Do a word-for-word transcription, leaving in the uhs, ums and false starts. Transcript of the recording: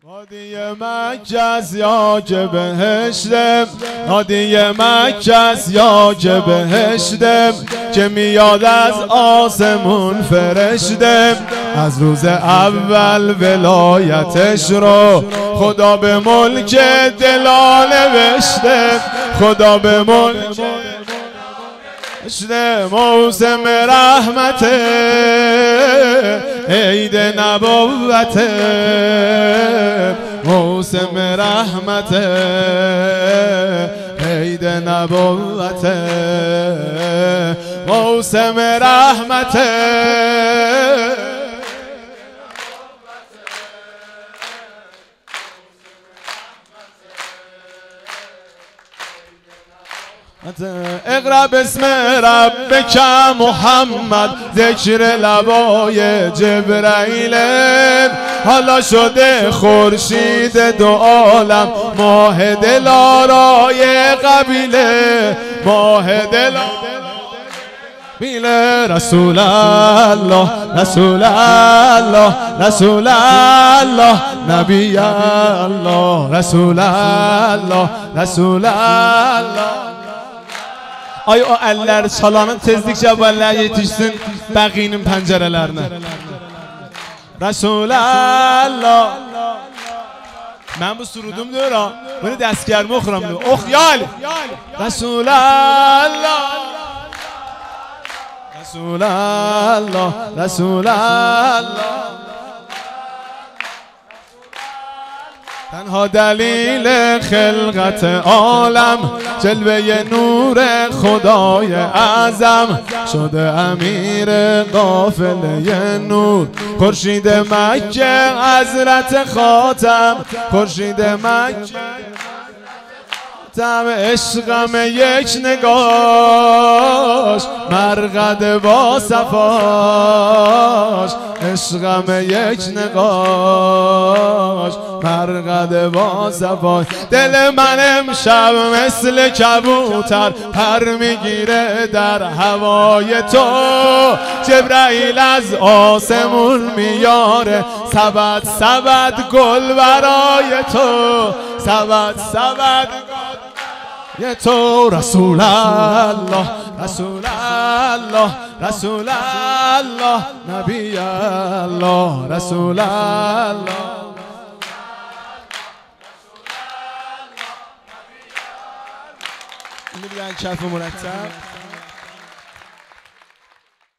وادی مکه است یا که بهشتم، وادی مکه است یا که بهشتم، که میاد از آسمون فرشته. از روز اول ولایتش رو خدا به ملک دلا نوشته، خدا به ملک نوشته. موسم رحمته، عید نبوته، موسم رحمته، عید نبوته، موسم رحمته. اقرا باسم ربک محمد، ذکر لبای جبرائیل. حالا شده خورشید دو عالم، ماه دلارای قبیله، ماه دلارای قبیله. رسول الله رسول الله رسول الله نبی الله، رسول الله رسول الله. Ay o əlləri çalanın tezlikcə əvvəllər yetişsin bəqinin pəncərələrinə. Rəsulallah. Mən bu surudum deyir ha, bunu dəstgərmə oxuram deyir. Oxuyal. Rəsulallah. Rəsulallah. Rəsulallah. تنها دلیل خلقت عالم، جلوه نور خدای اعظم، شده امیر قافله نور. خورشید مکه حضرت خاتم، خورشید مکه تم. عشقم یک نگاش مرقد با صفاش، عشقم یک نگاش مرقد با صفاش. دل من امشب مثل کبوتر پر میگیره در هوای تو. جبرائیل از آسمون میاره سبد سبد گل برای تو، سبد سبد یه تو. رسول الله رسول الله رسول الله نبی الله، رسول الله. اینو بیان کف مرتب.